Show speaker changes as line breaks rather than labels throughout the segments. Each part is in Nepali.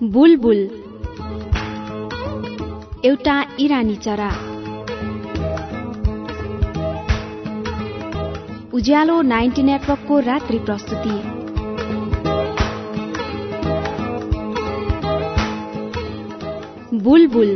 बुलबुल एउटा इरानी चरा। उज्यालो 90 नेटवर्कको रात्रि प्रस्तुति। बुलबुल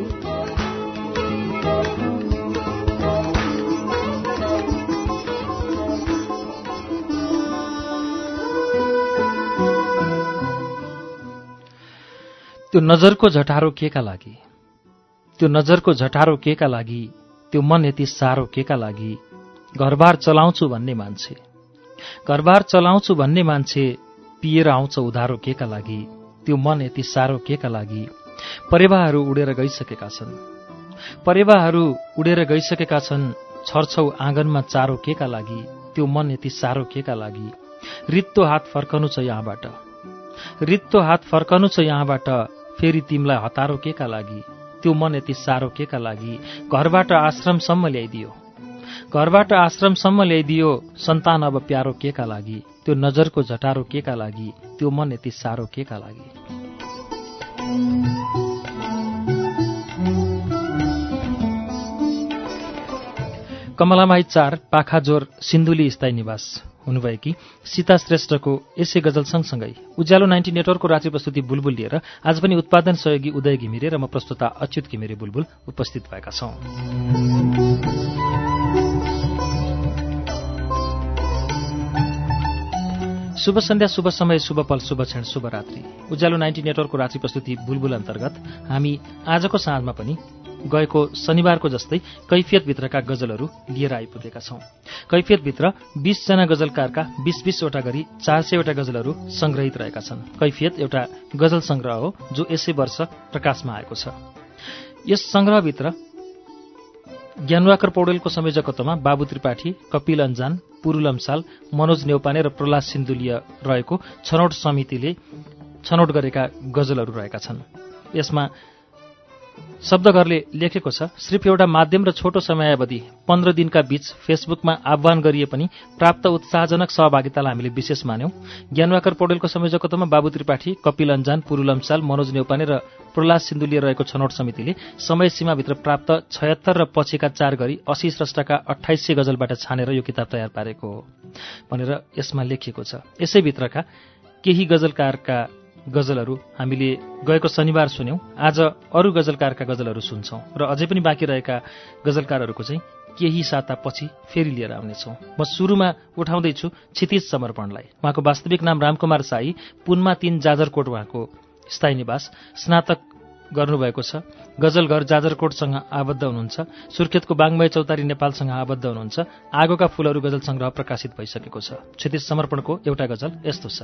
त्यो नजरको झटारो केका लागि, त्यो नजरको झटारो केका लागि, त्यो मन यति सारो केका लागि। घरबार चलाउँछु भन्ने मान्छे, घरबार चलाउँछु भन्ने मान्छे पिएर आउँछ उधारो केका लागि। त्यो मन यति सारो केका लागि। परेवाहरू उडेर गइसकेका छन्, परेवाहरू उडेर गइसकेका छन्। छर्छौ आँगनमा चारो केका लागि। त्यो मन यति सारो केका लागि। रित्तो हात फर्कनु छ यहाँबाट, रित्तो हात फर्कनु छ यहाँबाट। फेरि तिमीलाई हतारो केका लागि। त्यो मन यति सारो केका लागि। घरबाट आश्रमसम्म ल्याइदियो, घरबाट आश्रमसम्म ल्याइदियो। सन्तान अब प्यारो केका लागि। त्यो नजरको झटारो केका लागि। त्यो मन यति सारो केका लागि। कमलामाई 4 पाखाजोर सिन्धुली स्थायी निवास हुनुभएकी सीता श्रेष्ठको यसै गजल सँगसँगै उज्यालो 90 नेटवर्कको रात्रि प्रस्तुति बुलबुल लिएर आज पनि उत्पादन सहयोगी उदय घिमिरे र म प्रस्तुता अच्युत घिमिरे बुलबुल उपस्थित भएका छौं। शुभ सन्ध्या, शुभ समय, शुभ पल, शुभ क्षण, शुभ रात्रि। उज्यालो 90 नेटवर्कको रात्रि प्रस्तुति बुलबुल अन्तर्गत हामी आजको साँझमा पनि गएको शनिबारको जस्तै कैफियतभित्रका गजलहरू लिएर आइपुगेका छौं। कैफियतभित्र 20 जना गजलकारका 20-20 वटा गरी 400 वटा गजलहरू संग्रहित रहेका छन्। कैफियत एउटा गजल संग्रह हो जो यसै वर्ष प्रकाशमा आएको छ। यस संग्रहभित्र ज्ञानवाकर पौडेलको संयोजकत्वमा बाबु त्रिपाठी, कपिल अन्जान, पुरू लम्साल, मनोज नेउपाने र प्रहलाद सिन्धुलीय रहेको छनौट समितिले छनौट गरेका गजलहरू रहेका छन्। यसमा शब्दघरले लेखेको छ, सिर्फ एउटा माध्यम र छोटो समयावधि 15 दिनका बीच फेसबुकमा आह्वान गरिए पनि प्राप्त उत्साहजनक सहभागितालाई हामीले विशेष मान्यौं। ज्ञानवाकर पौडेलको संयोजकत्वमा बाबु त्रिपाठी, कपिल अन्जान, पुरू लम्साल, मनोज नेउपाने र प्रहलाद सिन्धुलीय रहेको छनौट समितिले समय सीमाभित्र प्राप्त 76 र पछिका 4 गरी 80 स्रष्टाका 2800 गजलबाट छानेर यो किताब तयार पारेको हो भनेर यसमा लेखिएको छ। यसैभित्रका केही गजलकारका गजलहरू हामीले गएको शनिबार सुन्यौं। आज अरू गजलकारका गजलहरू सुन्छौं र अझै पनि बाँकी रहेका गजलकारहरूको चाहिँ केही साता पछि फेरि लिएर आउनेछौं। म सुरुमा उठाउँदैछु क्षितिज समर्पणलाई। उहाँको वास्तविक नाम रामकुमार साई, पुनमा 3 जाजरकोट उहाँको स्थायी निवास। स्नातक गर्नुभएको छ। गजलघर जाजरकोटसँग आबद्ध हुनुहुन्छ। सुर्खेतको बाङ्मय चौतारी नेपालसँग आबद्ध हुनुहुन्छ। आगोका फूलहरू गजल संग्रह प्रकाशित भइसकेको छ। क्षितिज समर्पणको एउटा गजल यस्तो छ।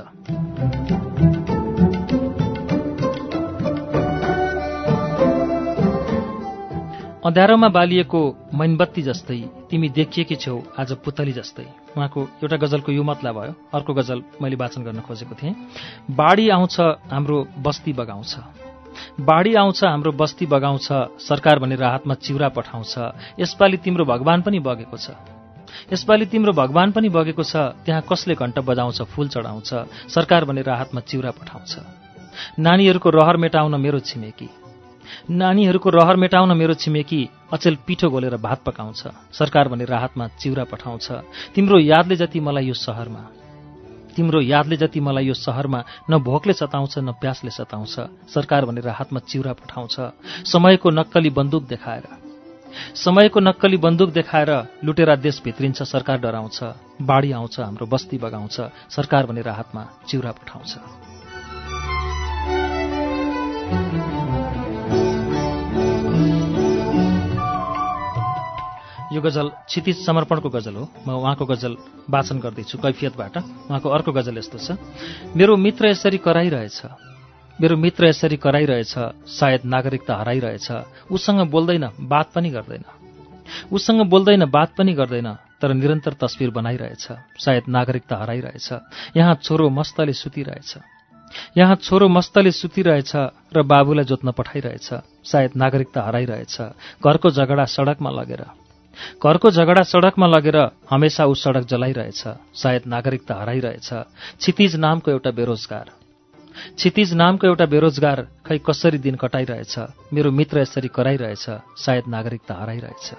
अँध्यारोमा बालिएको मैनबत्ती जस्तै तिमी देखिएकी छेउ आज पुतली जस्तै। उहाँको एउटा गजलको यो मतलब भयो। अर्को गजल मैले वाचन गर्न खोजेको थिएँ। बाढी आउँछ हाम्रो बस्ती बगाउँछ, बाढी आउँछ हाम्रो बस्ती बगाउँछ। सरकार भने राहतमा चिउरा पठाउँछ। यसपालि तिम्रो भगवान पनि बगेको छ, यसपालि तिम्रो भगवान पनि बगेको छ। त्यहाँ कसले घण्ट बजाउँछ, फूल चढाउँछ। सरकार भने राहतमा चिउरा पठाउँछ। नानीहरूको रहर मेटाउन मेरो छिमेकी, नानीहरूको रहर मेटाउन मेरो छिमेकी। अचेल पिठो घोलेर भात पकाउँछ। सरकार भने राहतमा चिउरा पठाउँछ। तिम्रो यादले जति मलाई यो सहरमा, तिम्रो यादले जति मलाई यो सहरमा न भोकले सताउँछ न प्यासले सताउँछ। सरकार भने राहतमा चिउरा पठाउँछ। समयको नक्कली बन्दुक देखाएर, समयको नक्कली बन्दुक देखाएर लुटेरा देश भित्रिन्छ। सरकार डराउँछ। बाढी आउँछ हाम्रो बस्ती बगाउँछ। सरकार भने राहतमा चिउरा पठाउँछ। यो गजल क्षितिज समर्पणको गजल हो। म उहाँको गजल वाचन गर्दैछु कैफियतबाट। उहाँको अर्को गजल यस्तो छ। मेरो मित्र यसरी कराइरहेछ, मेरो मित्र यसरी कराइरहेछ। सायद नागरिकता हराइरहेछ। उसँग बोल्दैन, बात पनि गर्दैन, उसँग बोल्दैन, बात पनि गर्दैन। तर निरन्तर तस्बिर बनाइरहेछ। सायद नागरिकता हराइरहेछ। यहाँ छोरो मस्तले सुतिरहेछ, यहाँ छोरो मस्तले सुतिरहेछ र बाबुलाई जोत्न पठाइरहेछ। सायद नागरिकता हराइरहेछ। घरको झगडा सडकमा लगेर, घरको झगडा सडकमा लगेर हमेसा ऊ सडक जलाइरहेछ। सायद नागरिकता हराइरहेछ। क्षितिज नामको एउटा बेरोजगार, क्षितिज नामको एउटा बेरोजगार खै कसरी दिन कटाइरहेछ, मेरो मित्र यसरी कराइरहेछ, सायद नागरिकता हराइरहेछ।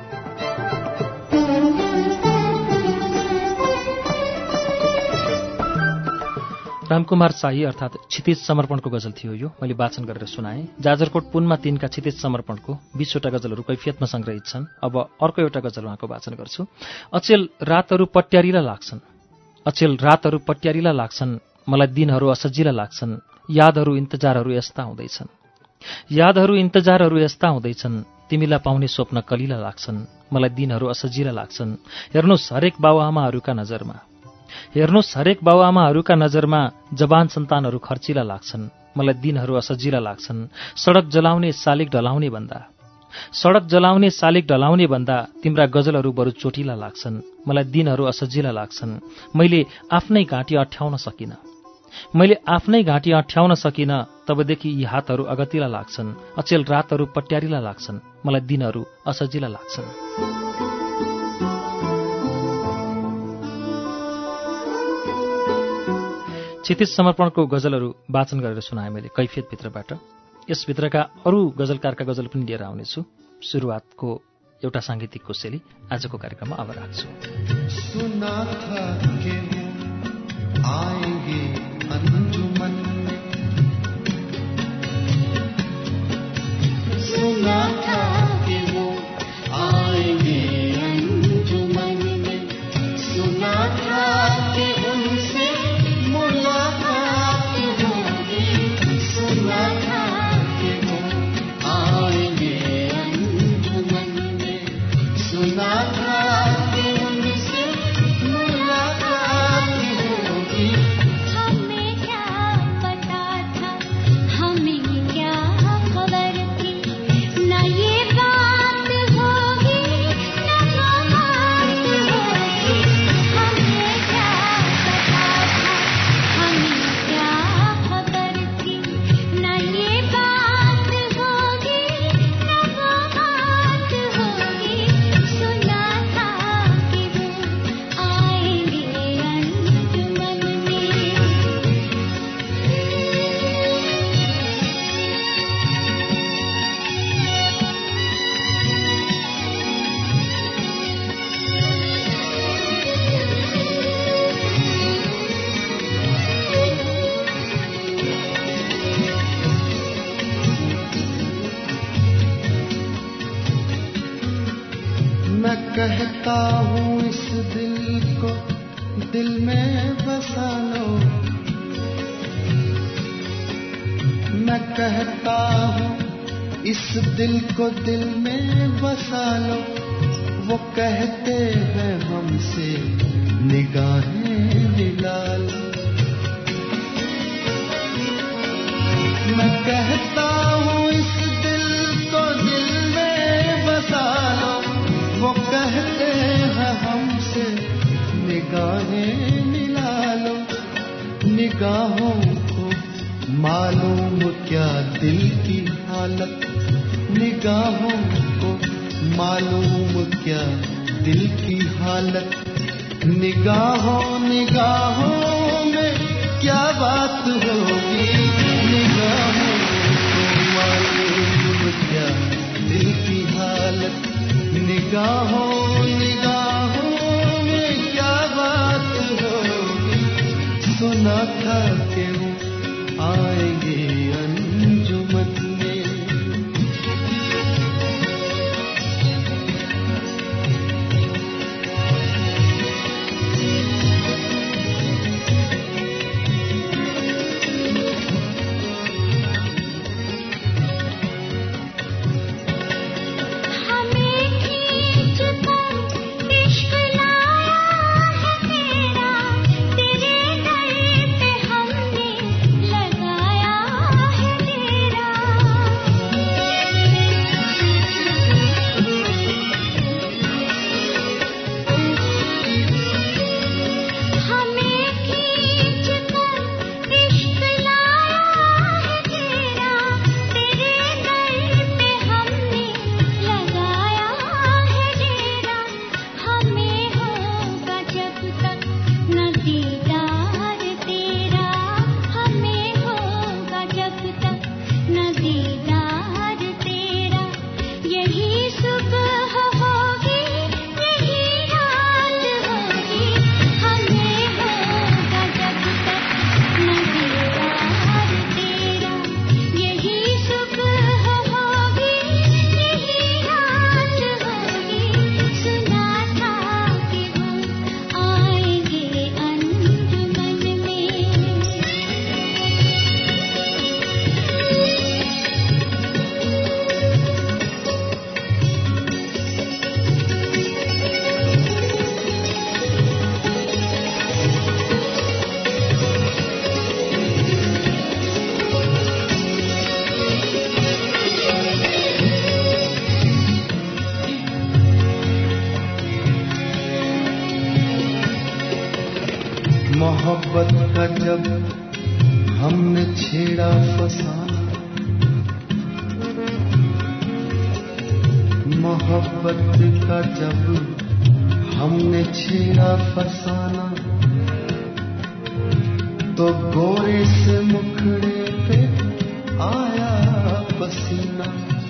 रामकुमार शाही अर्थात् क्षितिज समर्पणको गजल थियो यो। मैले वाचन गरेर सुनाएँ। जाजरकोट पुनमा तिनका क्षितिज समर्पणको 20वटा गजलहरू कैफियतमा संग्रहित छन्। अब अर्को एउटा गजल उहाँको वाचन गर्छु। अचेल रातहरू पट्यारिला लाग्छन्, अचेल रातहरू पट्यारिला लाग्छन्, मलाई दिनहरू असजिला लाग्छन्, यादहरू इन्तजारहरू यस्ता हुँदैछन्, यादहरू इन्तजारहरू यस्ता हुँदैछन्, तिमीलाई पाउने स्वप्न कलिला लाग्छन्, मलाई दिनहरू असजिला लाग्छन्। हेर्नुहोस् हरेक बाबुआमाहरूका नजरमा, हेर्नुहोस् हरेक बाबुआमाहरूका नजरमा जवान सन्तानहरू खर्चिला लाग्छन्, मलाई दिनहरू असजिला लाग्छन्। सडक जलाउने शालिग ढलाउने भन्दा, सडक जलाउने शालिग ढलाउने भन्दा तिम्रा गजलहरू बरु चोटिला लाग्छन्, मलाई दिनहरू असजिला लाग्छन्। मैले आफ्नै घाँटी अठ्याउन सकिनँ, मैले आफ्नै घाँटी अठ्याउन सकिनँ, तबदेखि यी हातहरू अगतिला लाग्छन्। अचेल रातहरू पट्यारिला लाग्छन्, मलाई दिनहरू असजिला लाग्छन्। क्षितिज समर्पणको गजलहरू वाचन गरेर सुनाएँ मैले कैफियतभित्रबाट। यसभित्रका अरू गजलकारका गजल पनि लिएर आउनेछु। सुरुवातको एउटा साङ्गीतिक कोसेली आजको कार्यक्रममा अब राख्छु।
सुना था के आएंगे अंजुमन में, सुना था कि वो आएंगे अंजुमन में, सुना था कि उनसे मुलाकात होगी, सुना था कि वो आएंगे अंजुमन में, सुना था कि उनसे मुलाकात होगी।
हमें क्या पता था, हमें क्या खबर थी, न ये बात होगी न वो बात होगी। हमें क्या पता था, हमें क्या खबर थी, न ये बात होगी न वो बात होगी। सुना था कि वो आएंगे अंजुमन में।
मैं कहता हूँ इस दिल को दिल में बसा लो, मैं कहता हूँ इस दिल को दिल में बसा लो। वो कहते हैं हमसे निगाहें मिला लो, मैं कहता हूँ इस दिल को दिल में बसा लो। वो कहते हैं हमसे निगाहें मिला लो। निगाहों को मालूम क्या दिल की हालत, निगाहों को मालूम क्या दिल की हालत। निगाहों निगाहों में क्या बात होगी, निगाहों को मालूम क्या दिल की हालत। निगाहों निगाहों में क्या बात होगी। सुना था कि वो आएंगे अंजुमन में।
तेरे दर पे हमने लगाया है
मोहब्बत का जब हमने छेड़ा फसाना, मोहब्बत का जब हमने छेड़ा फसाना, तो गोरे से मुखड़े पे आया पसीना।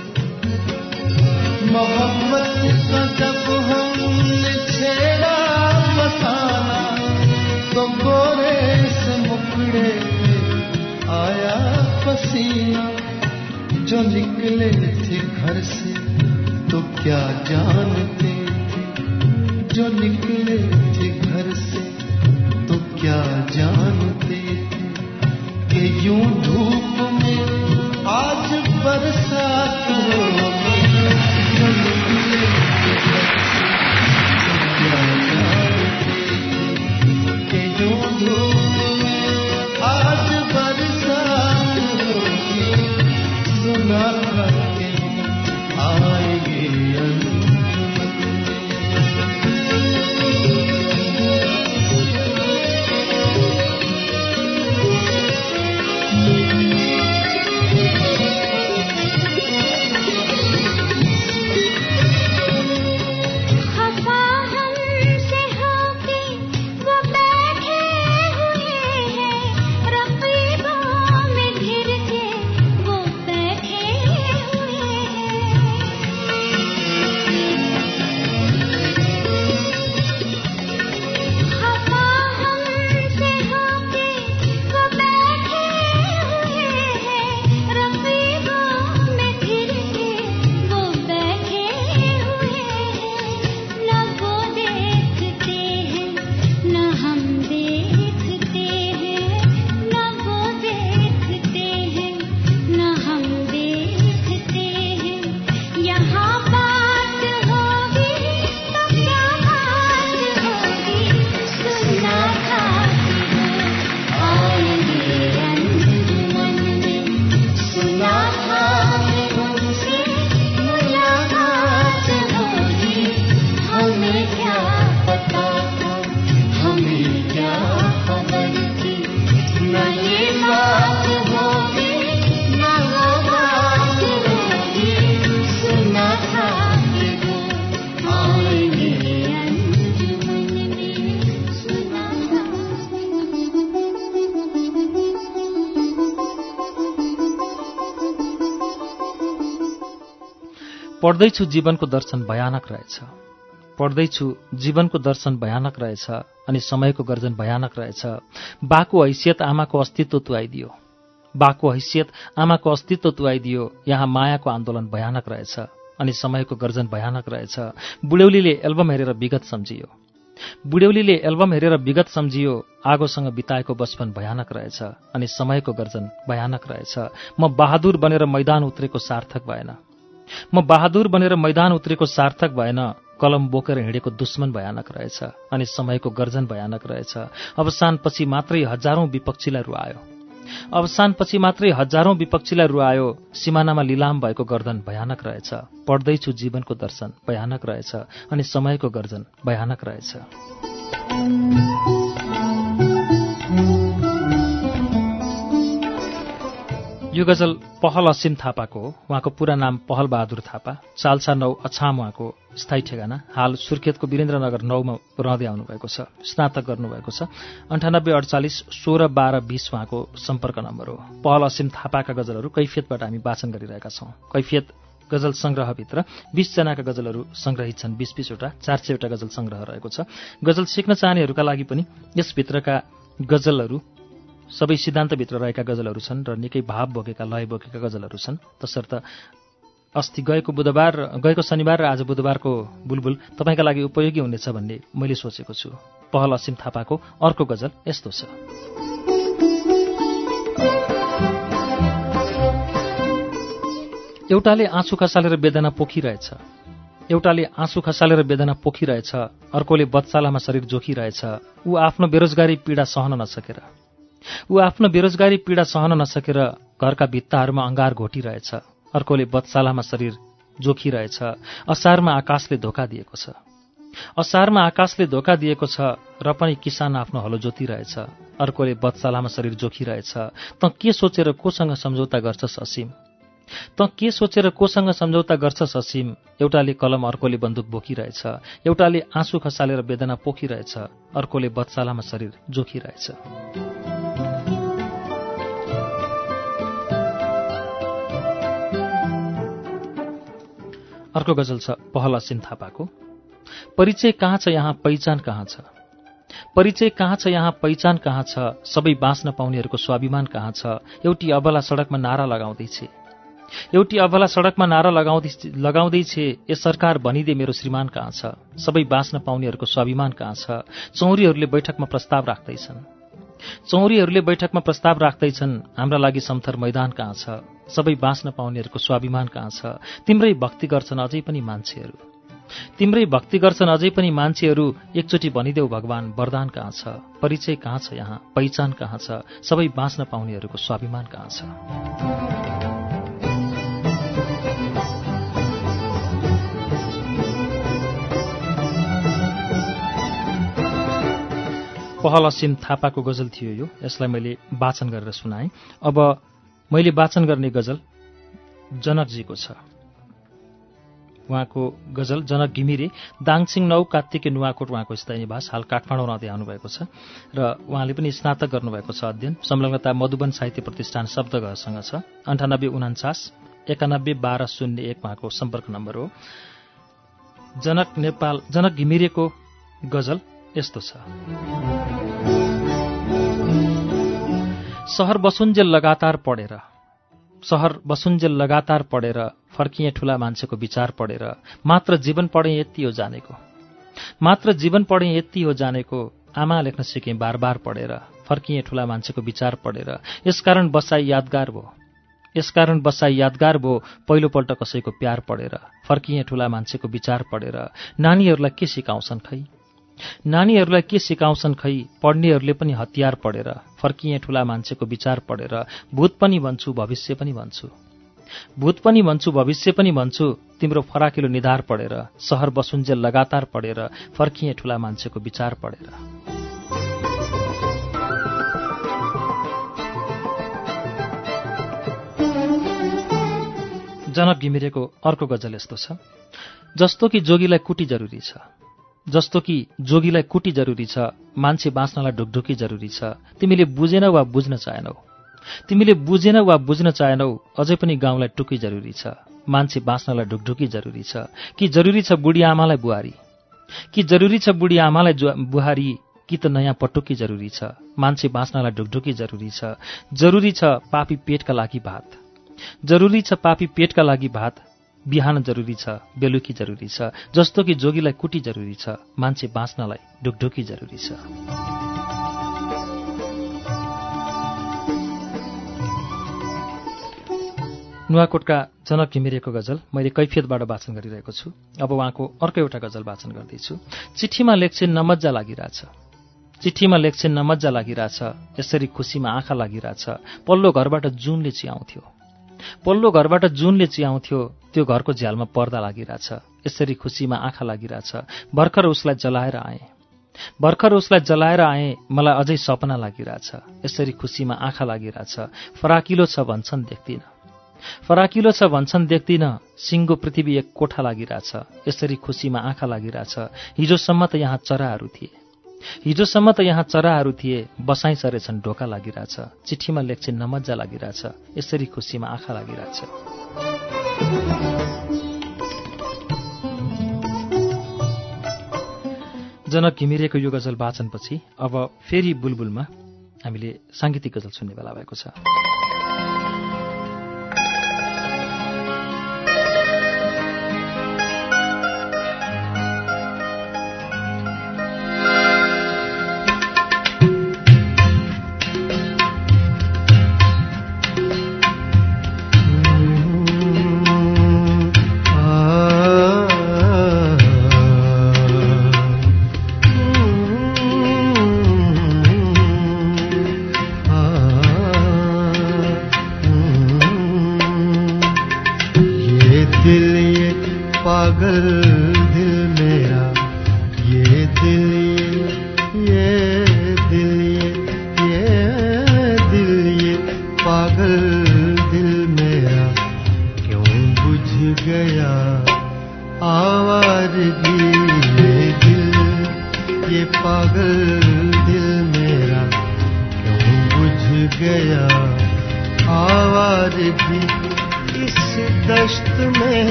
मोहब्बत का जब हमने छेड़ा फसाना, तो गोरे से मुखड़े पे आया पसीना। जो निकले थे घर से तो क्या जानते थे, जो निकले थे घर से तो क्या जानते थे कि यूं धूप में आज बरसात होगी। जो निकले थे घर से तो क्या जानते थे कि यूं धूप में आज बरसात होगी। सुना था कि आएंगे
पढ्दैछु जीवनको दर्शन भयानक रहेछ, पढ्दैछु जीवनको दर्शन भयानक रहेछ, अनि समयको गर्जन भयानक रहेछ। बाको हैसियत आमाको अस्तित्व तुआइदियो, बाको हैसियत आमाको अस्तित्व तुआइदियो। यहाँ मायाको आन्दोलन भयानक रहेछ, अनि समयको गर्जन भयानक रहेछ। बुढ्यौलीले एल्बम हेरेर विगत सम्झियो, बुढ्यौलीले एल्बम हेरेर विगत सम्झियो। आगोसँग बिताएको बचपन भयानक रहेछ, अनि समयको गर्जन भयानक रहेछ। म बहादुर बनेर मैदान उत्रेको सार्थक भएन, म बहादुर बनेर मैदान उत्रेको सार्थक भएन। कलम बोकेर हिँडेको दुश्मन भयानक रहेछ, अनि समयको गर्जन भयानक रहेछ। अवसानपछि मात्रै हजारौं विपक्षीलाई रुवायो, अवसानपछि मात्रै हजारौं विपक्षीलाई रुवायो। सिमानामा लिलाम भएको गर्दन भयानक रहेछ। पढ्दैछु जीवनको दर्शन भयानक रहेछ, अनि समयको गर्जन भयानक रहेछ। यो गजल पहल असिम थापाको हो। उहाँको पुरा नाम पहल बहादुर थापा, चाल्सा 9 अछाम उहाँको स्थायी ठेगाना। हाल सुर्खेतको वीरेन्द्रनगर 9 मा रहँदै आउनुभएको छ। स्नातक गर्नुभएको छ। 98 48 16 12 20 उहाँको सम्पर्क नम्बर हो। पहल असिम थापाका गजलहरू कैफियतबाट हामी वाचन गरिरहेका छौँ। कैफियत गजल संग्रहभित्र 20 जनाका गजलहरू संग्रहित छन्। 20-20 वटा 400 वटा गजल संग्रह रहेको छ। गजल सिक्न चाहनेहरूका लागि पनि यसभित्रका गजलहरू सबै सिद्धान्तभित्र रहेका गजलहरू छन् र निकै भाव बोकेका लय बोकेका गजलहरू छन्। तसर्थ अस्ति गएको शनिबार र आज बुधबारको बुलबुल तपाईँका लागि उपयोगी हुनेछ भन्ने मैले सोचेको छु। पहल असिम थापाको अर्को गजल यस्तो छ। एउटाले आँसु खसालेर वेदना पोखिरहेछ, एउटाले आँसु खसालेर वेदना पोखिरहेछ, अर्कोले बत्सालामा शरीर जोखिरहेछ। ऊ आफ्नो बेरोजगारी पीडा सहन नसकेर घरका भित्ताहरूमा अंगार घोटिरहेछ। अर्कोले बत्सालामा शरीर जोखिरहेछ। असारमा आकाशले धोका दिएको छ, असारमा आकाशले धोका दिएको छ र पनि किसान आफ्नो हलो जोतिरहेछ। अर्कोले बत्सालामा शरीर जोखिरहेछ। त के सोचेर कोसँग सम्झौता गर्छस् असीम? त के सोचेर कोसँग सम्झौता गर्छस् असीम? एउटाले कलम अर्कोले बन्दुक बोकिरहेछ। एउटाले आँसु खसालेर वेदना पोखिरहेछ। अर्कोले बत्सालामा शरीर जोखिरहेछ। अर्को गजल छ पहल असीम थापाको। परिचय कहाँ छ यहाँ पहिचान कहाँ छ? परिचय कहाँ छ यहाँ पहिचान कहाँ छ? सबै बाँच्न पाउनेहरूको स्वाभिमान कहाँ छ? एउटी अबला सडकमा नारा लगाउँदैछ। एउटी अबला सडकमा नारा लगाउँदैछ, ए सरकार भनिदे मेरो श्रीमान कहाँ छ? सबै बाँच्न पाउनेहरूको स्वाभिमान कहाँ छ? चौरीहरूले बैठकमा प्रस्ताव राख्दैछन्। चौरीहरूले बैठकमा प्रस्ताव राख्दैछन्, हाम्रा लागि समथर मैदान कहाँ छ? सबै बाँच्न पाउनेहरूको स्वाभिमान कहाँ छ? तिम्रै भक्ति गर्छन् अझै पनि मान्छेहरू। तिम्रै भक्ति गर्छन् अझै पनि मान्छेहरू। एकचोटि भनिदेऊ भगवान वरदान कहाँ छ? परिचय कहाँ छ यहाँ पहिचान कहाँ छ? सबै बाँच्न पाउनेहरूको स्वाभिमान कहाँ छ? पहल असीम थापाको गजल थियो यो। यसलाई मैले वाचन गरेर सुनाएँ। अब मैले वाचन गर्ने गजल जनकजीको छ। उहाँको गजल जनक घिमिरे, दाङछिङ 9 कात्तिके नुवाकोट उहाँको स्थायी निवास, हाल काठमाडौँ रहँदै आउनुभएको छ र उहाँले पनि स्नातक गर्नुभएको छ। अध्ययन संलग्नता मधुबन साहित्य प्रतिष्ठान शब्दघरसँग छ। 9849 91 1201 उहाँको सम्पर्क नम्बर हो। जनक घिमिरेको गजल यस्तो छ। शहर बसुन्जेल लगातार पढेर फर्किए ठूला मान्छेको विचार पढेर, मात्र जीवन पढे यति हो जानेको, आमा लेख्न सिकेँ बार बार पढेर, फर्किए ठूला मान्छेको विचार पढेर। यसकारण बसाई यादगार भो पहिलोपल्ट कसैको प्यार पढेर, फर्किए ठूला मान्छेको विचार पढेर। नानीहरूलाई के सिकाउँछन् खै, पढ्नेहरूले पनि हतियार पढेर, फर्किए ठूला मान्छेको विचार पढेर। भूत पनि भन्छु भविष्य पनि भन्छु, तिम्रो फराकिलो निधार पढेर। शहर बसुन्जेल लगातार पढेर, फर्किए ठूला मान्छेको विचार पढेर। जनक घिमिरेको अर्को गजल यस्तो छ। जस्तो कि जोगीलाई कुटी जरुरी छ, मान्छे बाँच्नलाई ढुकढुकी जरुरी छ। तिमीले बुझेन वा बुझ्न चाहेनौ, अझै पनि गाउँलाई टुकी जरुरी छ। मान्छे बाँच्नलाई ढुकढुकी जरुरी छ। कि जरुरी छ बुढी आमालाई बुहारी, कि त नयाँ पटुकी जरुरी छ। मान्छे बाँच्नलाई ढुकढुकी जरुरी छ। जरुरी छ पापी पेटका लागि भात, बिहान जरुरी छ, बेलुकी जरुरी छ। जस्तो कि जोगीलाई कुटी जरुरी छ, मान्छे बाँच्नलाई ढुकढुकी जरुरी छ। नुवाकोटका जनक घिमिरेको गजल मैले कैफियतबाट वाचन गरिरहेको छु। अब उहाँको अर्को एउटा गजल वाचन गर्दैछु। चिठीमा लेख्छिन् नमज्जा लागिरहेछ, यसरी खुसीमा आँखा लागिरहेछ। पल्लो घरबाट जुनले चियाउँथ्यो, त्यो घरको झ्यालमा पर्दा लागिरहेछ, यसरी खुसीमा आँखा लागिरहेछ। भर्खर उसलाई जलाएर आएँ, मलाई अझै सपना लागिरहेछ, यसरी खुसीमा आँखा लागिरहेछ। फराकिलो छ भन्छन् देख्दिन, सिङ्गो पृथ्वी एक कोठा लागिरहेछ, यसरी खुसीमा आँखा लागिरहेछ। हिजोसम्म त यहाँ चराहरू थिए, बसाइ सरेछन् ढोका लागिरहेछ। चिठीमा लेख्छिन् नमज्जा लागिरहेछ, यसरी खुसीमा आँखा लागिरहेछ। जनक घिमिरेको यो गजल वाचनपछि अब फेरि बुलबुलमा हामीले साङ्गीतिक गजल सुन्ने बेला भएको छ।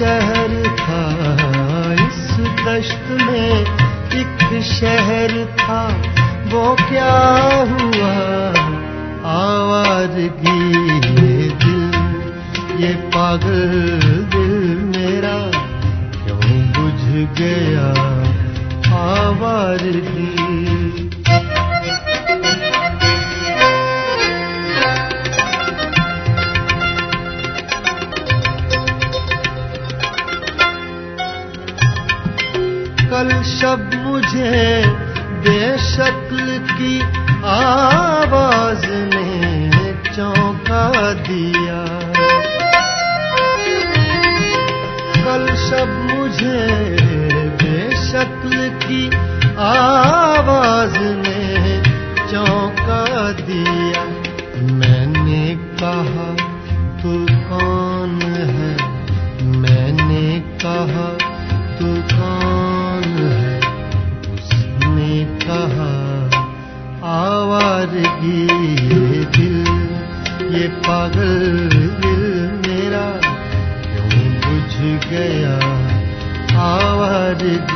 शहर था, इस दश्त में एक शहर था, वो क्या हुआ आवारगी ये दिल, ये पागल दिल मेरा क्यों बुझ गया आवारगी। कल शब मुझे बेशक्ल की आवाज ने चौंका दिया, कल शब मुझे बेशक्ल की आवाज ने चौंका दिया। मैंने कहा तू कौन है, मैंने कहा तू कौन है, उसने कहा आवारगी ये दिल, ये पागल दिल मेरा क्यों बुझ गया आवारगी।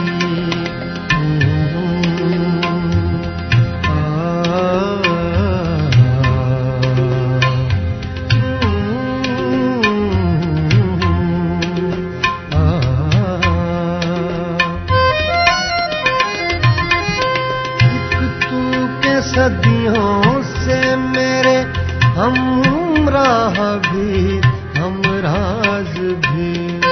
सदियों से मेरे हमराह भी हमराज भी,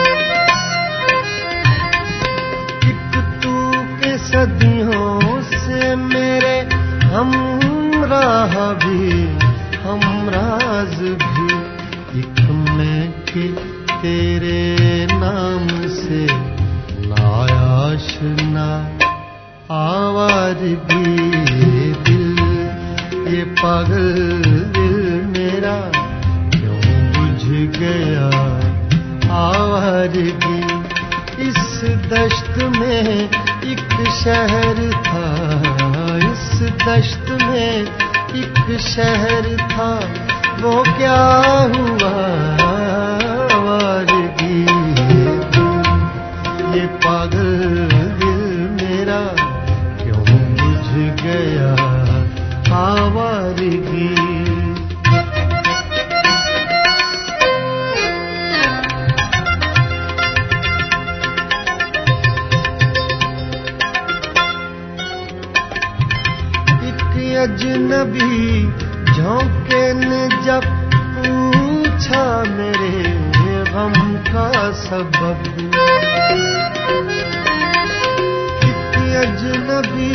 एक तू के सदियों से मेरे हमराह भी हमराज भी, एक मैं के तेरे नाम से नायाशना आवारगी ये दिल, ये पागल दिल मेरा क्यों बुझ गया आवारगी। इस दश्त में एक शहर था, इस दश्त में एक शहर था, वो क्या हुआ आवारगी ये दिल, ये पागल दिल मेरा क्यों बुझ गया आवारगी। एक अजनबी झोंके ने जब पूछा मेरे गम का सबब, एक अजनबी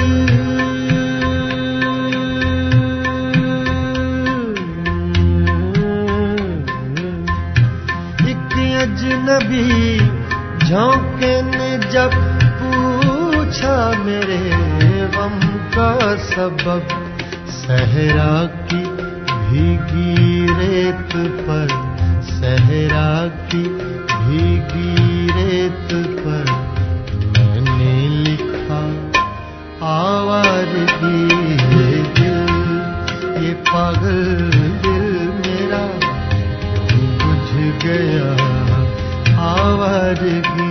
अजनबी झोंके ने जब पूछा मेरे गम का सबब, सहरा की भीगी रेत पर, सहरा की भीगी रेत पर मैंने लिखा आवारगी ये दिल, ये पागल दिल मेरा क्यों बुझ गया आवारगी।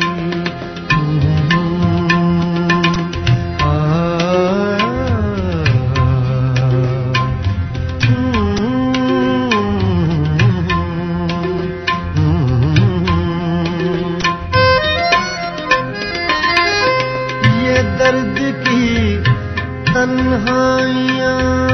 ये दर्द की तन्हाइयाँ,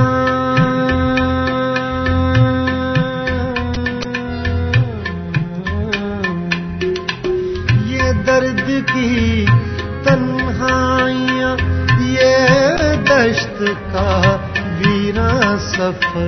दर्द की तन्हाइयाँ, ये दश्त का वीरा सफर,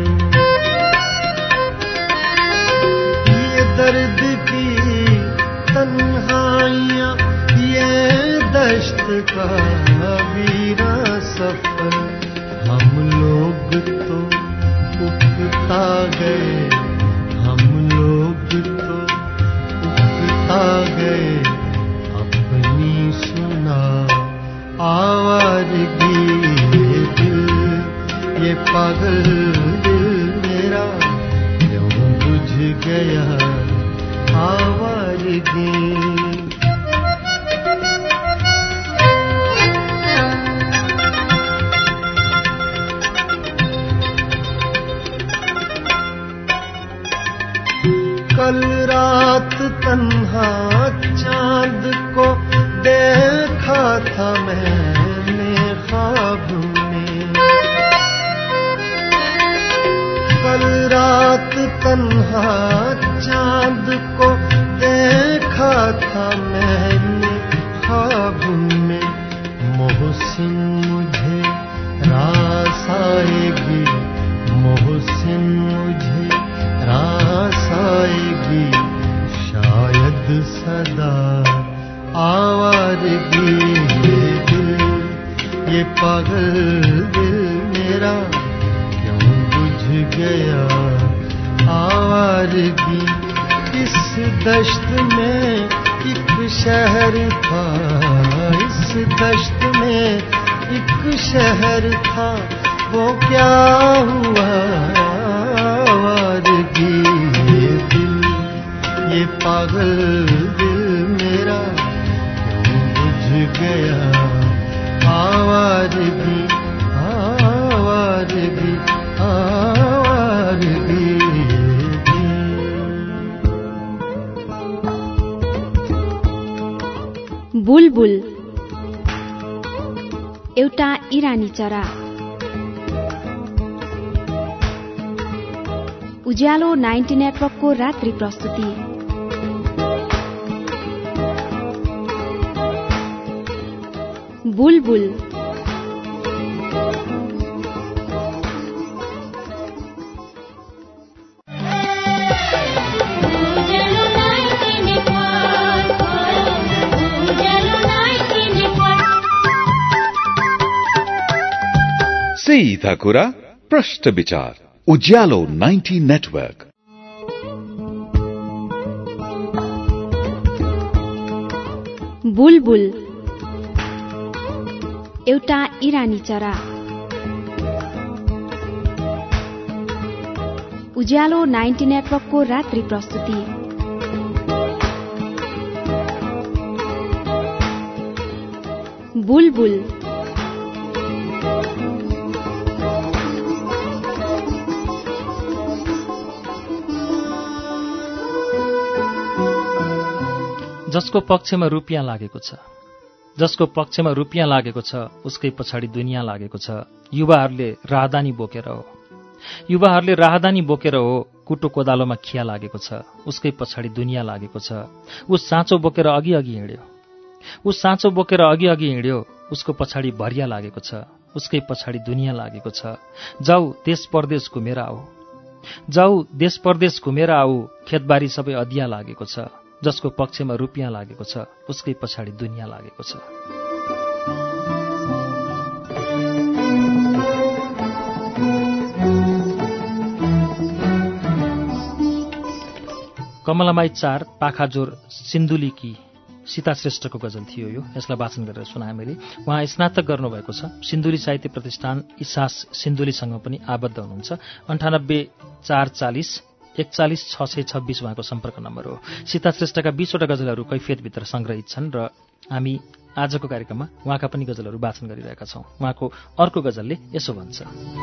ये दर्द की तन्हाइयाँ, ये दश्त का वीरा सफर। हम लोग तो उकता गए, हम लोग तो उकता गए, अपनी सुना आवारगी ये दिल, ये पागल दिल मेरा क्यों बुझ गया आवारगी। कल रात तन्हा चांद को देखा था मैंने ख्वाब में। कल रात तन्हा चांद को देखा था मैंने ख्वाब में। मोहसिन मुझे रास आएगी, मोहसिन मुझे रास आएगी, शायद सदा आवारगी। ये दिल, ये पागल दिल मेरा क्यों बुझ गया आवारगी। इस दश्त में एक शहर था, इस दश्त में एक शहर था, वो क्या हुआ आवारगी। ये दिल, ये पागल दिल मेरा क्यों बुझ गया आवारगी, आवारगी, आवारगी।
बुलबुल एउटा इरानी चरा। उज्यालो 90 नेटवर्कको रात्रि प्रस्तुति। बुलबुल
सीधा कुरा प्रश्न विचार। उज्यालो 90 नेटवर्क।
बुलबुल एउटा इरानी चरा। उज्यालो 90 नेटवर्कको रात्रि प्रस्तुति। बुलबुल
जसको पक्षमा रुपियाँ लागेको छ, जसको पक्षमा रुपियाँ लागेको छ, उसकै पछाडि दुनियाँ लागेको छ। युवाहरूले राहदानी बोकेर हो, युवाहरूले राहदानी बोकेर हो, कुटो कोदालोमा खिया लागेको छ, उसकै पछाडि दुनियाँ लागेको छ। ऊ साँचो बोकेर अघि अघि हिँड्यो, ऊ साँचो बोकेर अघि अघि हिँड्यो, उसको पछाडि भरिया लागेको छ, उसकै पछाडि दुनियाँ लागेको छ। जाऊ देश परदेश घुमेर आऊ, जाऊ देश परदेश घुमेर आऊ, खेतबारी सबै अधिया लागेको छ। जसको पक्षमा रुपियाँ लागेको छ, उसकै पछाडि दुनियाँ लागेको छ। कमलामाई 4 पाखाजोर सिन्धुलीकी सीता श्रेष्ठको गजल थियो यो। यसलाई वाचन गरेर सुनाए मैले। उहाँ स्नातक गर्नुभएको छ। सिन्धुली साहित्य प्रतिष्ठान इसास सिन्धुलीसँग पनि आबद्ध हुनुहुन्छ। 98 440 41 626 उहाँको सम्पर्क नम्बर हो। सीता श्रेष्ठका 20 वटा गजलहरू कैफियतभित्र संग्रहित छन् र हामी आजको कार्यक्रममा उहाँका पनि गजलहरू वाचन गरिरहेका छौँ। उहाँको अर्को गजलले यसो भन्छ।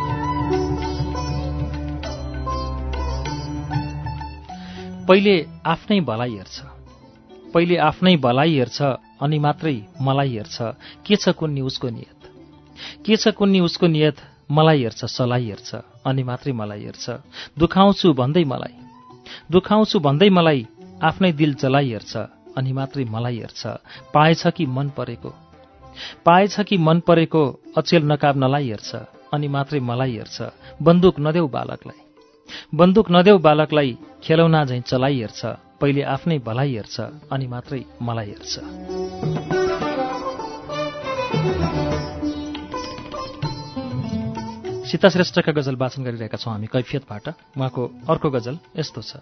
पहिले आफ्नै भलाइ हेर्छ, पहिले आफ्नै भलाइ हेर्छ, अनि मात्रै मलाई हेर्छ। के छ कुन्नी उसको नियत, के छ कुन्नी उसको नियत, मलाई हेर्छ सलाई हेर्छ, अनि मात्रै मलाई हेर्छ। दुखाउँछु भन्दै मलाई, दुखाउँछु भन्दै मलाई, आफ्नै दिल जलाई हेर्छ, अनि मात्रै मलाई हेर्छ। पाएछ कि मन परेको, पाएछ कि मन परेको, अचेल नकाब नलाई हेर्छ, अनि मात्रै मलाई हेर्छ। बन्दुक नदेऊ बालकलाई, बन्दुक नदेऊ बालकलाई, खेलौना झैं चलाई हेर्छ। पहिले आफ्नै भलाइ हेर्छ, अनि मात्रै मलाई हेर्छ। सीता श्रेष्ठका गजल वाचन गरिरहेका छौँ हामी कैफियतबाट। उहाँको अर्को गजल यस्तो छ।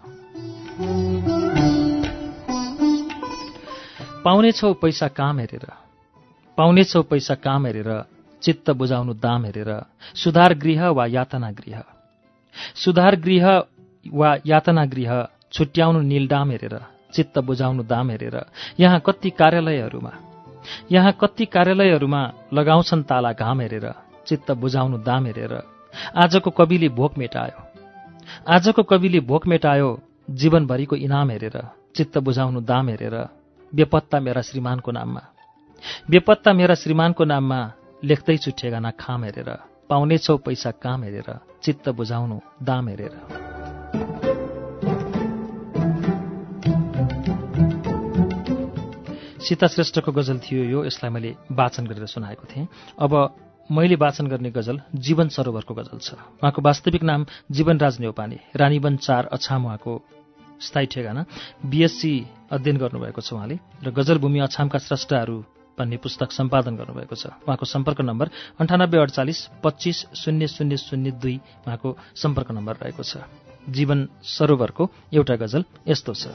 पाउनेछौ पैसा काम हेरेर, पाउनेछौ पैसा काम हेरेर, चित्त बुझाउनु दाम हेरेर। सुधार गृह वा यातना गृह, सुधार गृह वा यातना गृह, छुट्याउनु नीलडाम हेरेर, चित्त बुझाउनु दाम हेरेर। यहाँ कति कार्यालयहरूमा, यहाँ कति कार्यालयहरूमा लगाउँछन् ताला घाम हेरेर, चित्त बुझाउनु दाम हेरेर। आजको कविले भोक मेटायो, आजको कविले भोक मेटायो, जीवनभरिको इनाम हेरेर, चित्त बुझाउनु दाम हेरेर, बेपत्ता मेरा श्रीमानको नाममा, बेपत्ता मेरा श्रीमानको नाममा लेख्दैछु ठेगाना खाम हेरेर, पाउनेछौ पैसा काम हेरेर, चित्त बुझाउनु दाम हेरेर। सीता श्रेष्ठको गजल थियो यो। यसलाई मैले वाचन गरेर सुनाएको थिएँ। अब मैले वाचन गर्ने गजल जीवन सरोवरको गजल छ। उहाँको वास्तविक नाम जीवनराज न्यौपाने, रानीवन 4 अछाम उहाँको स्थायी ठेगाना। बीएससी अध्ययन गर्नुभएको छ उहाँले र गजलभूमि अछामका स्रष्टाहरू भन्ने पुस्तक सम्पादन गर्नुभएको छ। उहाँको सम्पर्क नम्बर 9848 25 0002 उहाँको सम्पर्क नम्बर रहेको छ। जीवन सरोवरको एउटा गजल यस्तो छ।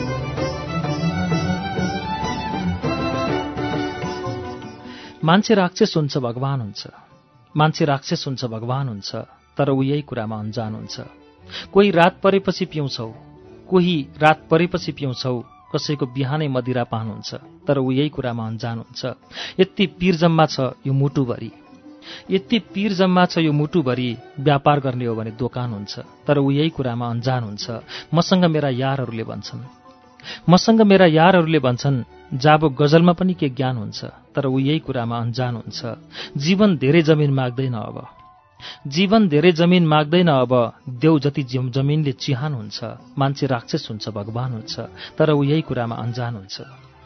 मान्छे राक्षस हुन्छ भगवान हुन्छ, मान्छे राक्षस हुन्छ भगवान हुन्छ, तर ऊ यही कुरामा अन्जान हुन्छ। कोही रात परेपछि पिउँछौ, कोही रात परेपछि पिउँछौ, कसैको बिहानै मदिरा पान हुन्छ, तर ऊ यही कुरामा अन्जान हुन्छ। यति पीर जम्मा छ यो मुटुभरि, यति पीर जम्मा छ यो मुटुभरि, व्यापार गर्ने हो भने दोकान हुन्छ, तर ऊ यही कुरामा अन्जान हुन्छ। मसँग मेरा यारहरूले भन्छन्, मसँग मेरा यारहरूले भन्छन्, जाबो गजलमा पनि के ज्ञान हुन्छ, तर ऊ यही कुरामा अन्जान हुन्छ। जीवन धेरै जमिन माग्दैन अब, जीवन धेरै जमिन माग्दैन अब, देउ जति जमिनले चिहान हुन्छ। मान्छे राक्षस हुन्छ भगवान हुन्छ, तर ऊ यही कुरामा अन्जान हुन्छ।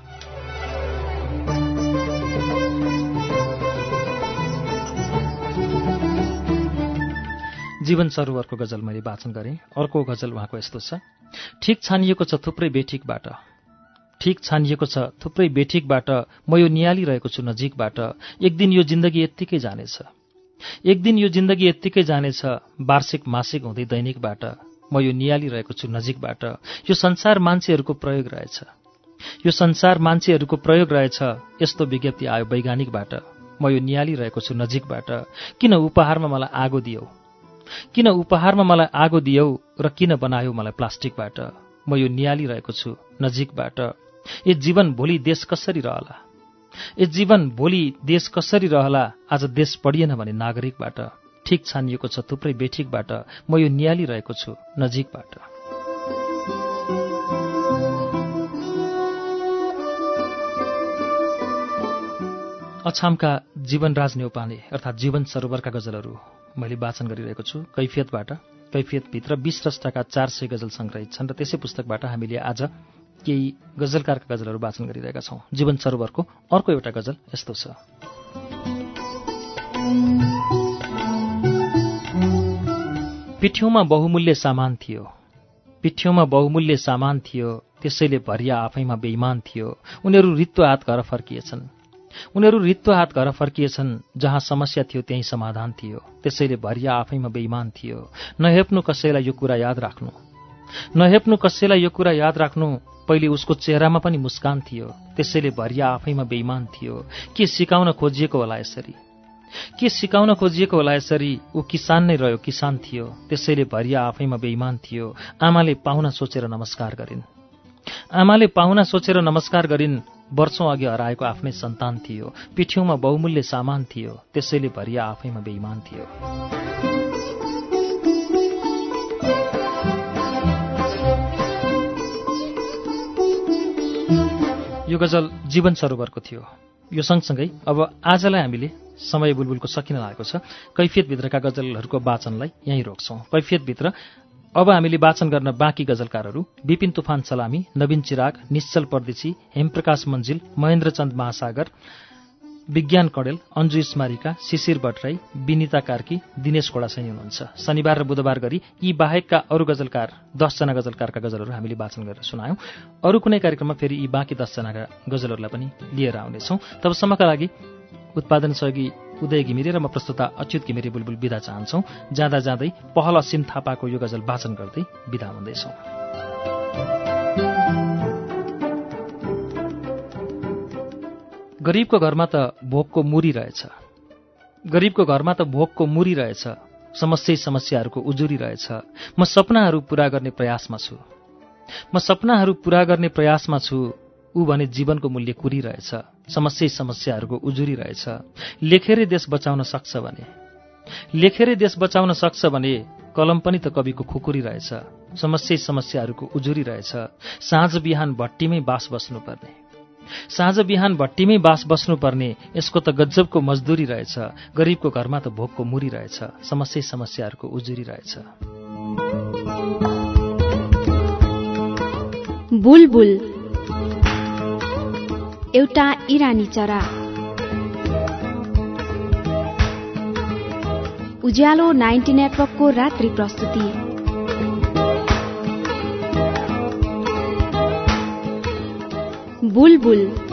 जीवन सरोवरको गजल मैले वाचन गरेँ। अर्को गजल उहाँको यस्तो छ। ठिक छानिएको छ थुप्रै बेठिकबाट, ठिक छानिएको छ थुप्रै बेठिकबाट, म यो नियालिरहेको छु नजिकबाट। एक दिन यो जिन्दगी यत्तिकै जानेछ, एक दिन यो जिन्दगी यत्तिकै जानेछ, वार्षिक मासिक हुँदै दैनिकबाट। म यो नियालिरहेको छु नजिकबाट। यो संसार मान्छेहरूको प्रयोग रहेछ, यो संसार मान्छेहरूको प्रयोग रहेछ, यस्तो विज्ञप्ति आयो वैज्ञानिकबाट। म यो नियालिरहेको छु नजिकबाट। किन उपहारमा मलाई आगो दियौ, किन उपहारमा मलाई आगो दियौ, र किन बनायो मलाई प्लास्टिकबाट। म यो नियालिरहेको छु नजिकबाट। ए जीवन भोलि देश कसरी रहला, ए जीवन भोलि देश कसरी रहला, आज देश पढिएन भने नागरिकबाट। ठिक छानिएको छ थुप्रै बेठिकबाट, म यो नियालिरहेको छु नजिकबाट। अछामका जीवनराज न्यौपाने अर्थात् जीवन सरोवरका गजलहरू मैले वाचन गरिरहेको छु। कैफियतबाट, कैफियतभित्र 20 स्रष्टाका 400 गजल संग्रहित छन् र त्यसै पुस्तकबाट हामीले आज केही गजलकारका गजलहरू वाचन गरिरहेका छौँ। जीवन सरोवरको अर्को एउटा गजल यस्तो छ। पिठ्यौँमा बहुमूल्य सामान थियो, पिठ्यौँमा बहुमूल्य सामान थियो, त्यसैले भरिया आफैमा बेइमान थियो। उनीहरू रित्तो हात घर फर्किएछन्, उनीहरू रित्तो हात घर फर्किएछन्, जहाँ समस्या थियो त्यही समाधान थियो, त्यसैले भरिया आफैमा बेइमान थियो। नहेप्नु कसैलाई यो कुरा याद राख्नु, नहेप्नु कसैलाई यो कुरा याद राख्नु, पहिले उसको चेहरामा पनि मुस्कान थियो, त्यसैले भरिया आफैमा बेइमान थियो। के सिकाउन खोजिएको होला यसरी, के सिकाउन खोजिएको होला यसरी, ऊ किसान नै रह्यो किसान थियो, त्यसैले भरिया आफैमा बेइमान थियो। आमाले पाहुना सोचेर नमस्कार गरिन्, आमाले पाहुना सोचेर नमस्कार गरिन्, वर्षौं अघि हराएको आफ्नै सन्तान थियो। पिठ्यौँमा बहुमूल्य सामान थियो, त्यसैले भरिया आफैमा बेइमान थियो। यो गजल जीवन सरोवरको थियो। यो सँगसँगै अब आजलाई हामीले समय बुलबुलको सकिन लागेको छ। कैफियतभित्रका गजलहरूको वाचनलाई यहीँ रोक्छौँ। कैफियतभित्र अब हामीले वाचन गर्न बाँकी गजलकारहरू विपिन तुफान सलामी, नवीन चिराग, निश्चल परदेशी, हेमप्रकाश मन्जिल, महेन्द्रचन्द महासागर, विज्ञान कडेल, अन्जु स्मारिका, शिशिर भट्टराई, विनिता कार्की, दिनेश कोडासैनी हुनुहुन्छ। शनिबार र बुधबार गरी यी बाहेकका अरू गजलकार 10 जना गजलकारका गजलहरू हामीले वाचन गरेर सुनायौँ। अरू कुनै कार्यक्रममा फेरि यी बाँकी 10 जनाका गजलहरूलाई पनि लिएर आउनेछौँ। तबसम्मका लागि उत्पादन सहयोगी उदय घिमिरे र म प्रस्तुता अच्युत घिमिरे बुलबुल बिदा चाहन्छौँ। जाँदा जाँदै पहल असिम थापाको यो गजल वाचन गर्दै बिदा हुँदैछौँ। गरीबको घरमा त भोकको मुरी रहेछ, गरीबको घरमा त भोकको मुरी रहेछ, समस्याहरूको उजुरी रहेछ। म सपनाहरू पूरा गर्ने प्रयासमा छु, म सपनाहरू पूरा गर्ने प्रयासमा छु, ऊ भने जीवनको मूल्य कुरिरहेछ, समस्याहरूको उजुरी रहेछ। लेखेरै देश बचाउन सक्छ भने, लेखेरै देश बचाउन सक्छ भने, कलम पनि त कविको खुकुरी रहेछ। समस्याहरूको उजुरी रहेछ। साँझ बिहान भट्टीमै बास बस्नुपर्ने, साँझ बिहान भट्टीमै बास बस्नुपर्ने, यसको त गज्जबको मजदुरी रहेछ। गरिबको घरमा त भोकको मुरी रहेछ। समस्याहरूको उजुरी रहेछ।
बुलबुल एउटा इरानी चरा। उज्यालो 90 नेटवर्कको रात्रि प्रस्तुति। बुलबुल